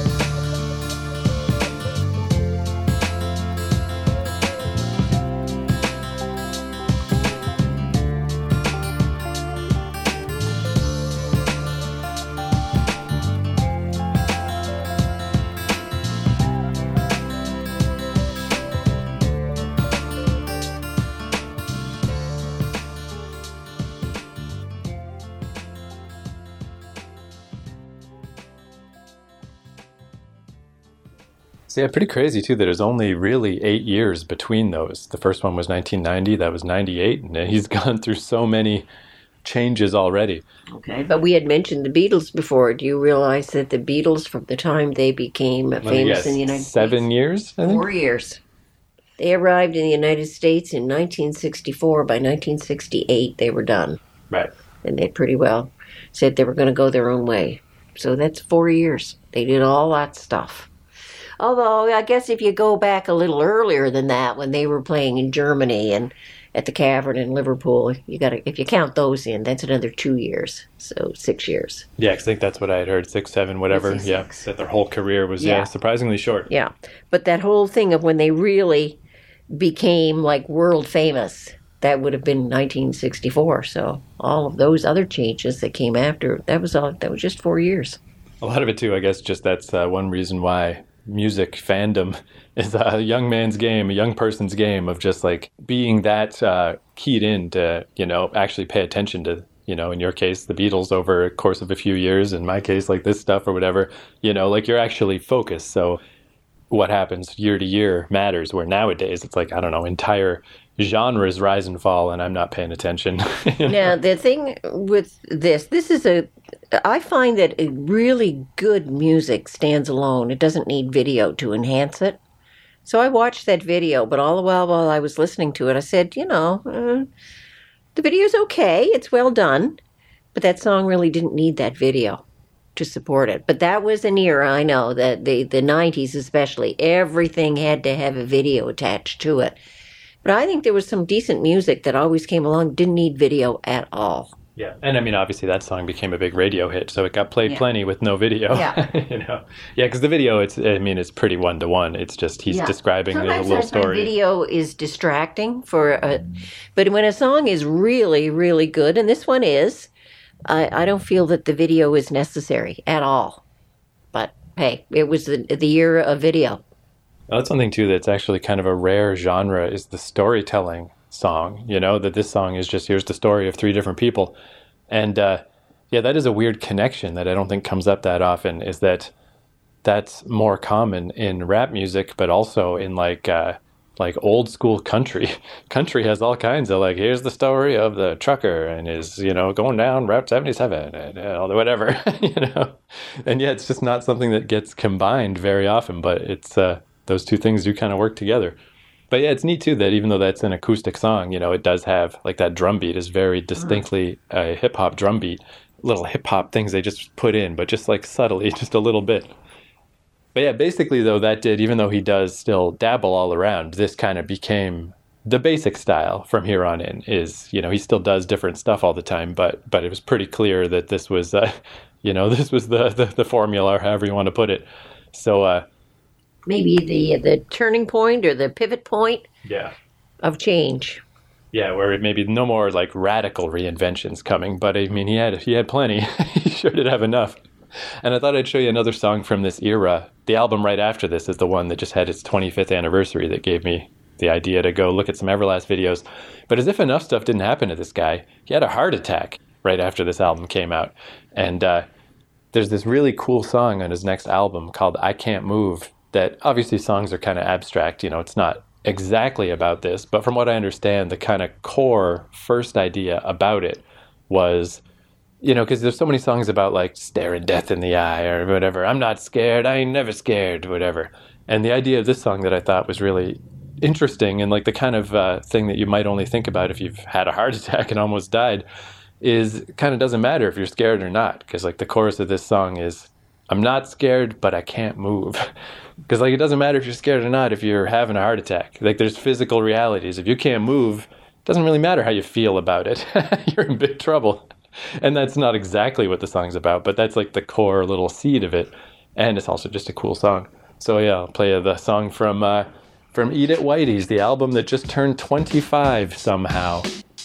So yeah, pretty crazy too that there's only really eight years between those. The first one was nineteen ninety, that was ninety-eight, and he's gone through so many changes already. Okay, but we had mentioned the Beatles before. Do you realize that the Beatles, from the time they became Let me famous guess, in the United seven States, years, I think? four years. They arrived in the United States in nineteen sixty-four. By nineteen sixty-eight, they were done. Right. And they pretty well said they were going to go their own way. So that's four years. They did all that stuff. Although, I guess if you go back a little earlier than that, when they were playing in Germany and at the Cavern in Liverpool, you got to, if you count those in, that's another two years. So six years. Yeah, 'cause I think that's what I had heard, six, seven, whatever. Let's say Yeah, six. that their whole career was, yeah, Yeah. surprisingly short. Yeah. But that whole thing of when they really became like world famous, that would have been nineteen sixty-four. So all of those other changes that came after, that was all, that was just four years. A lot of it too, I guess, just that's uh, one reason why music fandom is a young man's game, a young person's game of just like being that uh, keyed in to, you know, actually pay attention to, you know, in your case, the Beatles over a course of a few years, in my case, like this stuff or whatever, you know, like you're actually focused. So what happens year to year matters, where nowadays it's like, I don't know, entire genres rise and fall and I'm not paying attention. You know? Now, the thing with this, this is a, I find that a really good music stands alone. It doesn't need video to enhance it. So I watched that video, but all the while while I was listening to it, I said, you know, uh, the video's okay. It's well done. But that song really didn't need that video to support it. But that was an era, I know, that the, the nineties especially, everything had to have a video attached to it. But I think there was some decent music that always came along, didn't need video at all. Yeah, and I mean, obviously that song became a big radio hit, so it got played Yeah. plenty with no video. Yeah. You know, yeah, because the video, it's, I mean, it's pretty one to one. It's just he's Yeah. describing a Sometimes little I find story. video is distracting for a, but when a song is really, really good, and this one is, I, I don't feel that the video is necessary at all. But hey, it was the, the era of video. Well, that's something too that's actually kind of a rare genre is the storytelling song. You know, that this song is just here's the story of three different people, and uh, yeah, that is a weird connection that I don't think comes up that often. Is that that's more common in rap music, but also in like uh, like old school country. Country has all kinds of like here's the story of the trucker and his you know going down Route seventy-seven and uh, whatever you know, and yeah, it's just not something that gets combined very often, but it's. Uh, Those two things do kind of work together. But yeah, it's neat too that even though that's an acoustic song, you know, it does have like that drum beat is very distinctly a hip hop drum beat. Little hip hop things they just put in, but just like subtly, just a little bit. But yeah, basically though that did, even though he does still dabble all around, this kind of became the basic style from here on in is, you know, he still does different stuff all the time, but but it was pretty clear that this was, uh, you know, this was the, the, the formula or however you want to put it. So, uh, Maybe the the turning point or the pivot point yeah. of change. Yeah, where it maybe no more like radical reinventions coming, but I mean he had he had plenty. He sure did have enough. And I thought I'd show you another song from this era. The album right after this is the one that just had its twenty-fifth anniversary that gave me the idea to go look at some Everlast videos. But as if enough stuff didn't happen to this guy, he had a heart attack right after this album came out. And uh, there's this really cool song on his next album called I Can't Move that obviously songs are kind of abstract. You know, it's not exactly about this, but from what I understand, the kind of core first idea about it was, you know, because there's so many songs about like staring death in the eye or whatever. I'm not scared. I ain't never scared, whatever. And the idea of this song that I thought was really interesting and like the kind of uh, thing that you might only think about if you've had a heart attack and almost died is kind of doesn't matter if you're scared or not. Because like the chorus of this song is, I'm not scared, but I can't move. Because like it doesn't matter if you're scared or not if you're having a heart attack. Like there's physical realities. If you can't move, it doesn't really matter how you feel about it. You're in big trouble. And that's not exactly what the song's about, but that's like the core little seed of it. And it's also just a cool song. So yeah, I'll play the song from uh, from Eat It Whitey's, the album that just turned twenty-five somehow.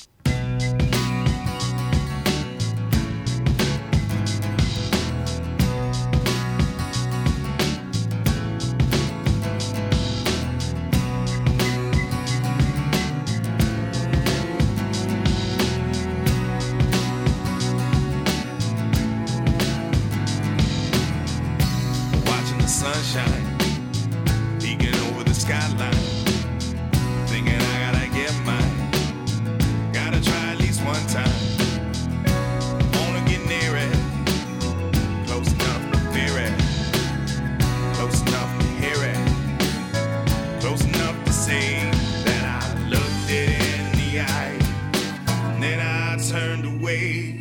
Sunshine, peeking over the skyline, thinking I gotta get mine. Gotta try at least one time. Wanna get near it, close enough to fear it, close enough to hear it, close enough to say that I looked it in the eye, and then I turned away.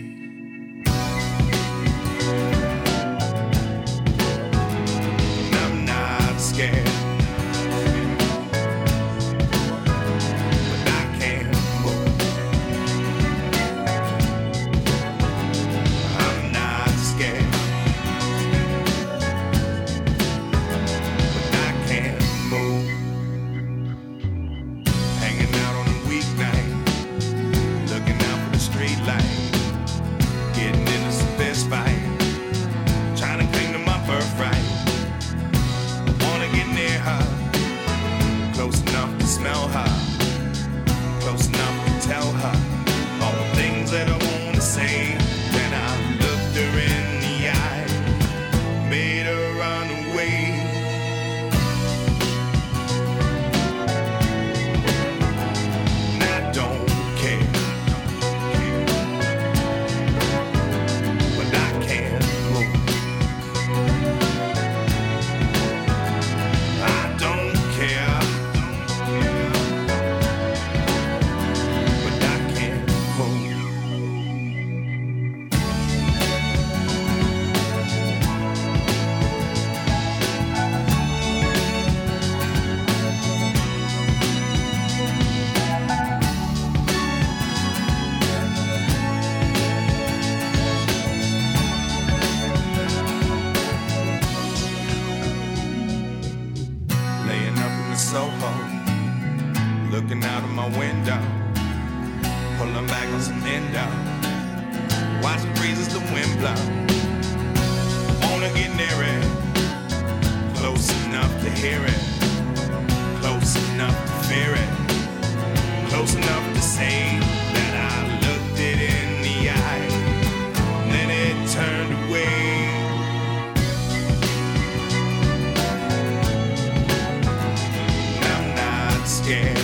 Scared, but I can't move. I'm not scared, but I can't move. Hanging out on a weeknight, looking out for the street light, getting into some fist fight, trying to cling to my birthright. Close enough to smell her, close enough to tell her all the things that I want to say. Then I looked her in the eye, made her run away. And I don't care, but I can't move. I don't care. Looking out of my window, pulling back on some endo, watching breezes the wind blow. Wanna get near it, close enough to hear it, close enough to fear it, close enough to say that I looked it in the eye, and then it turned away. And I'm not scared.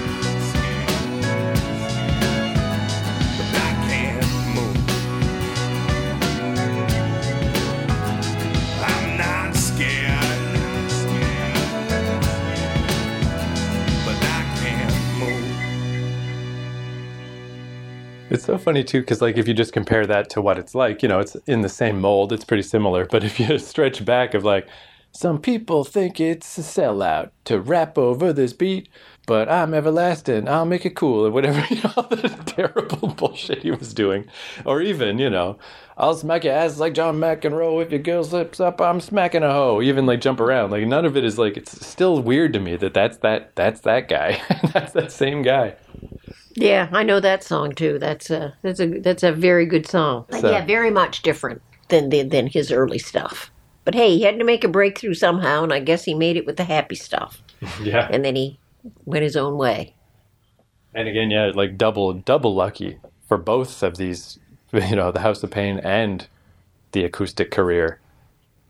It's so funny too, because like if you just compare that to what it's like, you know, it's in the same mold, it's pretty similar. But if you stretch back of like, some people think it's a sellout to rap over this beat, but I'm everlasting, I'll make it cool, or whatever, you know, all the terrible bullshit he was doing. Or even, you know, I'll smack your ass like John McEnroe, if your girl slips up, I'm smacking a hoe. Even like jump around, like none of it is like, it's still weird to me that that's that, that's that guy. That's that same guy. Yeah, I know that song too. That's a that's a that's a very good song. So, yeah, very much different than, than than his early stuff. But hey, he had to make a breakthrough somehow, and I guess he made it with the happy stuff. Yeah. And then he went his own way. And again, yeah, like double double lucky for both of these, you know, the House of Pain and the acoustic career.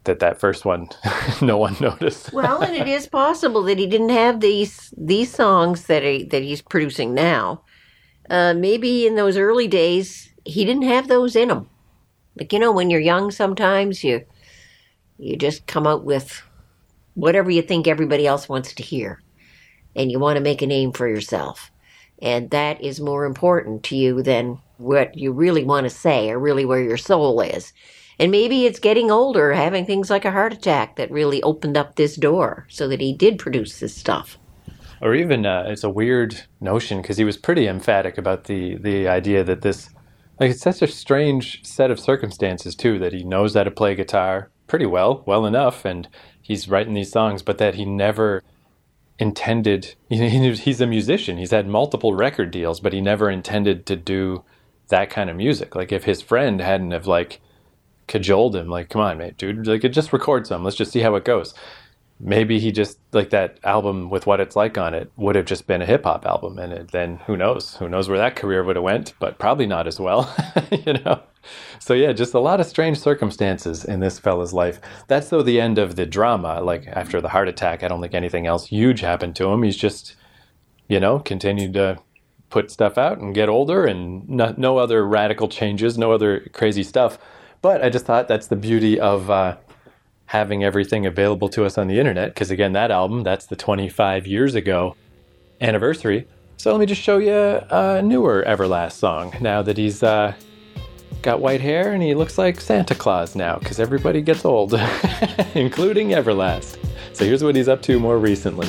that that first one, no one noticed. Well, and it is possible that he didn't have these these songs that he, that he's producing now. Uh, maybe in those early days, he didn't have those in him. Like, you know, when you're young, sometimes you you just come out with whatever you think everybody else wants to hear, and you want to make a name for yourself. And that is more important to you than what you really want to say or really where your soul is. And maybe it's getting older, having things like a heart attack that really opened up this door so that he did produce this stuff. Or even, uh, it's a weird notion because he was pretty emphatic about the, the idea that this, like, it's such a strange set of circumstances, too, that he knows how to play guitar pretty well, well enough, and he's writing these songs, but that he never intended, he's a musician, he's had multiple record deals, but he never intended to do that kind of music. Like, if his friend hadn't have, like, cajoled him, like, come on, mate, dude, like, just record some, let's just see how it goes. Maybe he just, like, that album with What It's Like on it would have just been a hip-hop album, and it, then who knows? Who knows where that career would have went, but probably not as well, you know? So, yeah, just a lot of strange circumstances in this fella's life. That's, though, the end of the drama. Like, after the heart attack, I don't think anything else huge happened to him. He's just, you know, continued to put stuff out and get older, and no, no other radical changes, no other crazy stuff. But I just thought that's the beauty of uh, having everything available to us on the internet. Because, again, that album, that's the twenty-five years ago anniversary. So let me just show you a newer Everlast song now that he's uh, got white hair and he looks like Santa Claus now, because everybody gets old, including Everlast. So here's what he's up to more recently.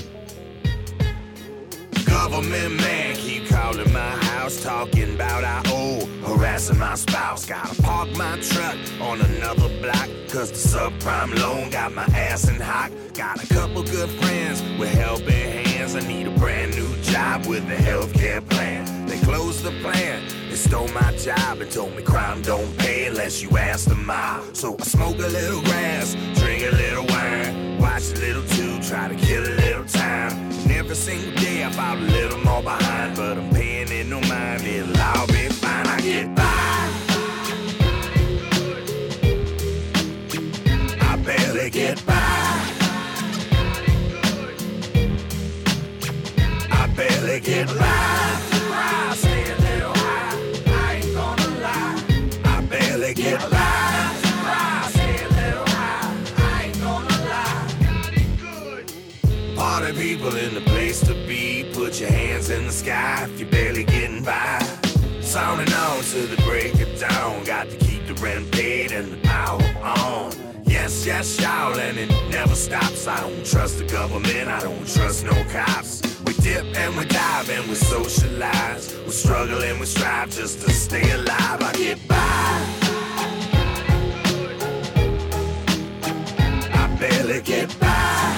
Government man keep calling my house, talking about I owe, harassing my spouse. Gotta park my truck on another block, cause the subprime loan got my ass in hot. Got a couple good friends with helping hands. I need a brand new job with a healthcare plan. They closed the plan, they stole my job and told me crime don't pay unless you ask the mob. So I smoke a little grass, drink a little wine, watch a little too, try to kill a little time. And every single day I fall a little more behind, but I'm paying it no mind, it'll all be fine. I get by, I barely get by, I barely get by. I stay a little high, I ain't gonna lie, I barely get by. I stay a little high, I ain't gonna lie. Party people in the place to be, put your hands in the sky if you're barely getting by. Sounding on to the break of dawn, got to keep the rent paid and the power on. Yes, yes, y'all, and it never stops. I don't trust the government, I don't trust no cops. We dip and we dive and we socialize. We struggle and we strive just to stay alive. I get by, I barely get by.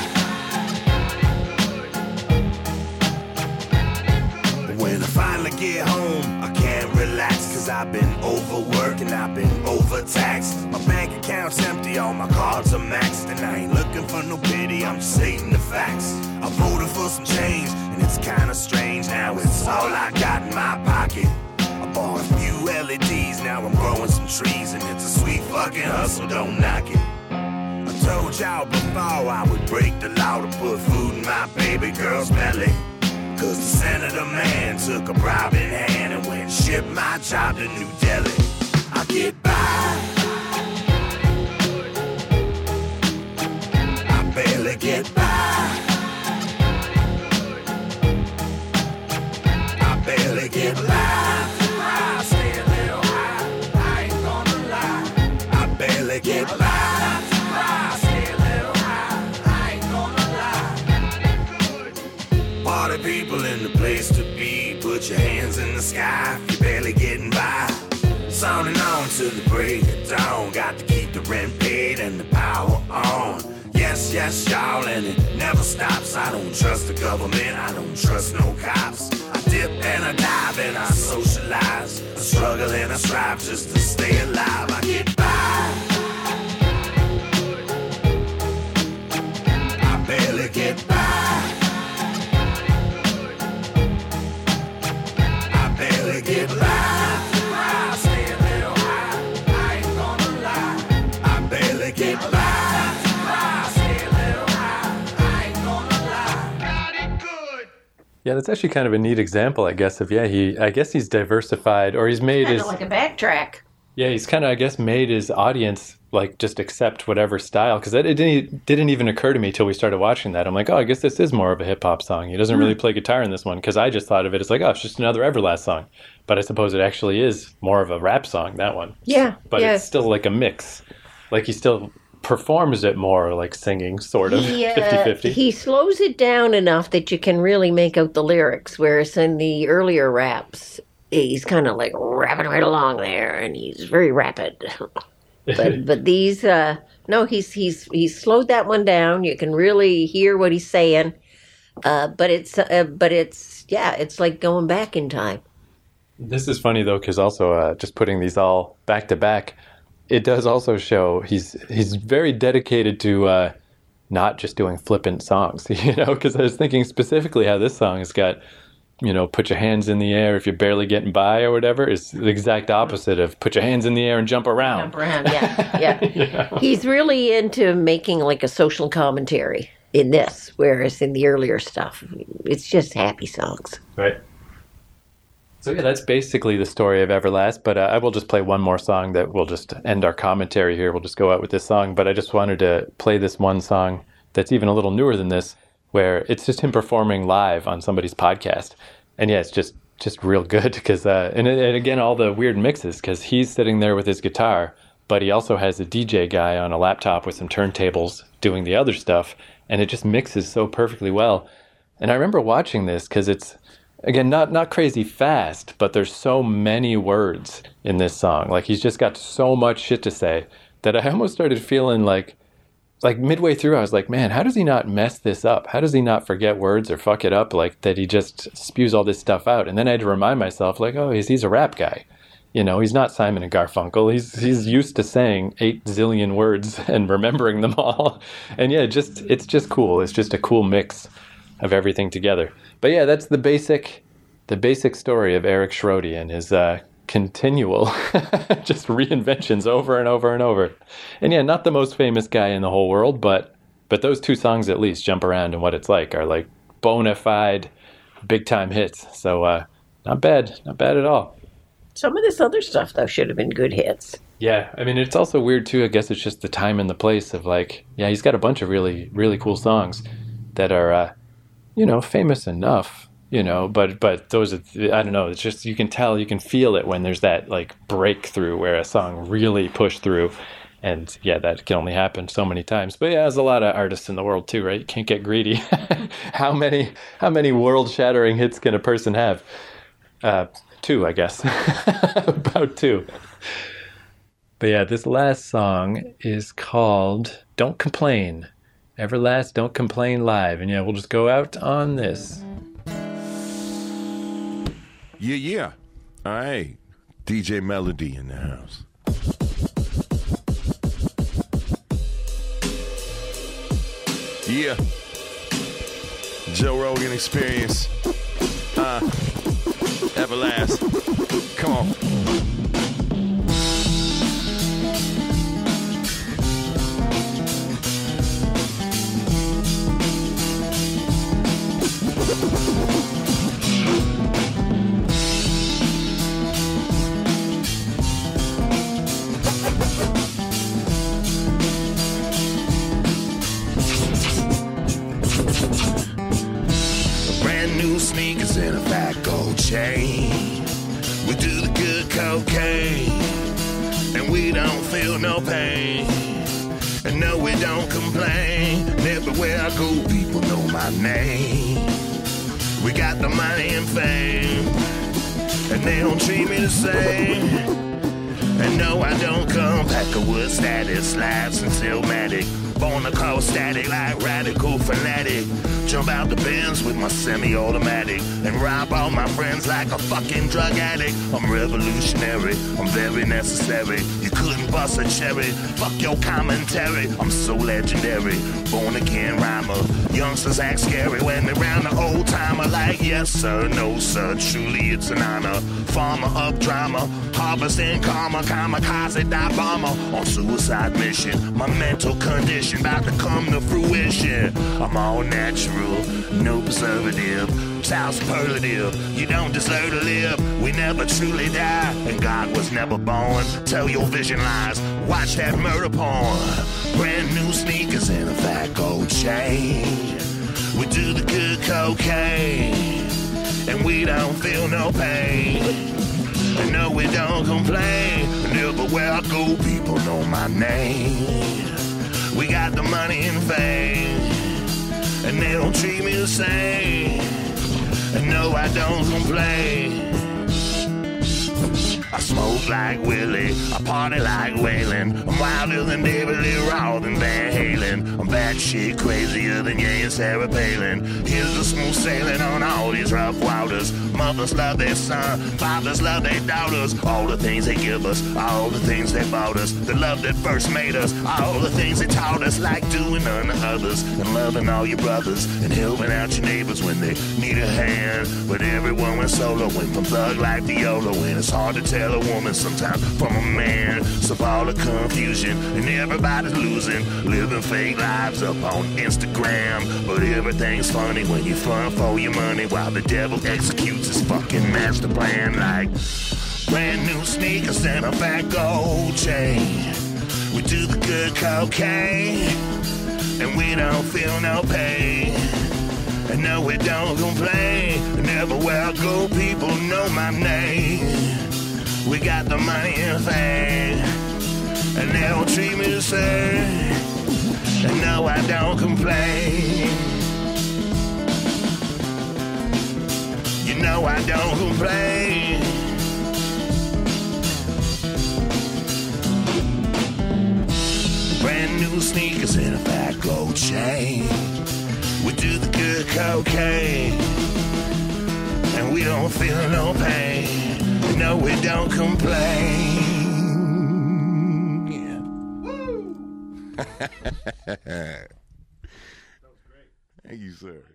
When I finally get home, I can't relax, cause I've been overworked and I've been overtaxed. My bank account's empty, all my cards are maxed, and I ain't looking for no pity, I'm just stating the facts. I voted for some change, and it's kinda strange, now it's all I got in my pocket. I bought a few L E Ds, now I'm growing some trees, and it's a sweet fucking hustle, don't knock it. I told y'all before I would break the law to put food in my baby girl's belly, cause the senator man took a bribe in hand and went and shipped my job to New Delhi. I get by, I barely get by, I barely get by. I stay a little high, I ain't gonna lie, I barely get by. I stay a little high, I ain't gonna lie. Party people in the place to be, put your hands in the sky if you're barely getting by. Sounding on to the break of dawn, got to keep the rent paid and the power on. Yes, yes, y'all, and it never stops. I don't trust the government, I don't trust no cops. I dip and I dive and I socialize. I struggle and I strive just to stay alive. I get by, I barely get by, I barely get by. I stay a little high, I ain't gonna lie, I barely get by. Yeah, that's actually kind of a neat example, I guess, of, yeah, he, I guess he's diversified, or he's made Kind his, of like a backtrack. yeah, he's kind of, I guess, made his audience, like, just accept whatever style, because it didn't, didn't even occur to me till we started watching that. I'm like, oh, I guess this is more of a hip-hop song. He doesn't really play guitar in this one, because I just thought of it as like, oh, it's just another Everlast song. But I suppose it actually is more of a rap song, that one. Yeah, But yeah. it's still like a mix. Like, he still performs it more like singing, sort of, He, uh, fifty-fifty. he slows it down enough that you can really make out the lyrics, whereas in the earlier raps, he's kind of like rapping right along there, and he's very rapid. but but these, uh, no, he's he's he's slowed that one down. You can really hear what he's saying, uh, but it's uh, but it's yeah, it's like going back in time. This is funny, though, because also uh, just putting these all back to back, it does also show he's he's very dedicated to uh, not just doing flippant songs, you know, because I was thinking specifically how this song has got, you know, put your hands in the air if you're barely getting by or whatever. It's the exact opposite of put your hands in the air and jump around. Jump around, yeah, yeah. yeah. He's really into making like a social commentary in this, whereas in the earlier stuff, it's just happy songs. Right. So yeah, that's basically the story of Everlast, but uh, I will just play one more song that will just end our commentary here. We'll just go out with this song, but I just wanted to play this one song that's even a little newer than this, where it's just him performing live on somebody's podcast. And yeah, it's just, just real good because, uh, and, and again, all the weird mixes, because he's sitting there with his guitar, but he also has a D J guy on a laptop with some turntables doing the other stuff, and it just mixes so perfectly well. And I remember watching this because it's, again, not not crazy fast, but there's so many words in this song. Like, he's just got so much shit to say that I almost started feeling like, like midway through, I was like, man, how does he not mess this up? How does he not forget words or fuck it up? Like, that he just spews all this stuff out. And then I had to remind myself, like, oh, he's, he's a rap guy. You know, he's not Simon and Garfunkel. He's he's used to saying eight zillion words and remembering them all. And yeah, just it's just cool. It's just a cool mix of everything together. But yeah, that's the basic the basic story of Eric Schrode and his uh, continual just reinventions over and over and over. And yeah, not the most famous guy in the whole world, but but those two songs at least, Jump Around and What It's Like, are like bona fide big time hits. So uh, not bad, not bad at all. Some of this other stuff, though, should have been good hits. Yeah, I mean, it's also weird, too. I guess it's just the time and the place of, like, yeah, he's got a bunch of really, really cool songs that are, uh, you know, famous enough, you know, but but those are, I don't know, it's just, you can tell, you can feel it when there's that, like, breakthrough where a song really pushed through. And, yeah, that can only happen so many times. But, yeah, there's a lot of artists in the world, too, right? You can't get greedy. How many, how many world-shattering hits can a person have? Uh, two, I guess. About two. But yeah, this last song is called Don't Complain. Everlast, Don't Complain Live. And yeah, we'll just go out on this. Yeah, yeah. All right. D J Melody in the house. Yeah. Joe Rogan Experience. Uh, Everlast. Come on. Brand new sneakers and a fat gold chain. We do the good cocaine, and we don't feel no pain. And no, we don't complain. Everywhere I go, people know my name. We got the money and fame, and they don't treat me the same. And no, I don't come pack a wood status, lives and Stillmatic. Born to cause static like radical fanatic. Jump out the bins with my semi-automatic and rob all my friends like a fucking drug addict. I'm revolutionary, I'm very necessary. You couldn't bust a cherry, fuck your commentary. I'm so legendary, born again rhymer. Youngsters act scary when they round the old timer. Like yes sir, no sir, truly it's an honor. Farmer of drama, harvesting karma, kamikaze die bomber on suicide mission. My mental condition intuition about to come to fruition. I'm all natural, no preservative, child superlative. You don't deserve to live. We never truly die, and God was never born. Tell your vision lies. Watch that murder porn. Brand new sneakers and a fat gold chain. We do the good cocaine, and we don't feel no pain. And no, we don't complain. And everywhere I go, people know my name. We got the money and fame, and they don't treat me the same. And no, I don't complain. I smoke like Willie, I party like Waylon. I'm wilder than David Lee Roth and Van Halen. I'm bad shit crazier than Ye and Sarah Palin. Here's the smooth sailing on all these rough waters. Mothers love their son, fathers love their daughters. All the things they give us, all the things they bought us. The love that first made us, all the things they taught us. Like doing unto others, and loving all your brothers, and helping out your neighbors when they need a hand. But everyone went solo, went from thug life to YOLO. And it's hard to tell a woman sometimes from a man. So all the confusion, and everybody's losing, living fake lives up on Instagram. But everything's funny when you fun for your money, while the devil executes his fucking master plan. Like brand new sneakers and a fat gold chain. We do the good cocaine, and we don't feel no pain. And no, we don't complain. And everywhere I go, people know my name. We got the money and fame, and they don't treat me the same. And no, I don't complain. You know I don't complain. Brand new sneakers and a fat gold chain. We do the good cocaine, and we don't feel no pain. No, we don't complain. Yeah. Woo! That was great. Thank you, sir.